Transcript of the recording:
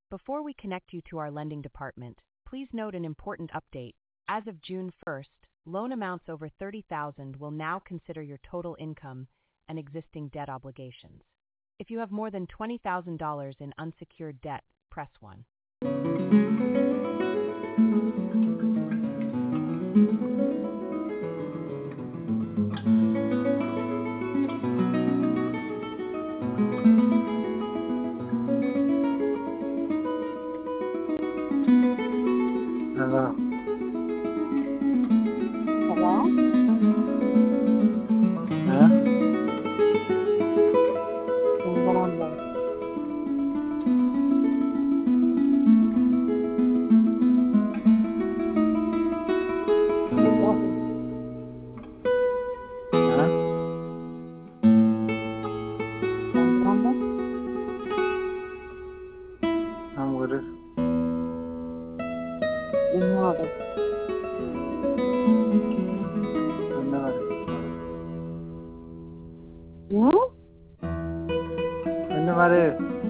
Before we connect you to our lending department, please note an important update. As of June 1st, loan amounts over $30,000 will now consider your total income and existing debt obligations. If you have more than $20,000 in unsecured debt, press 1. Hello. Hello? Huh? Entrando. Ojo, Huh? entrando. I'm with it. Ignore. Another. ¿No? Another.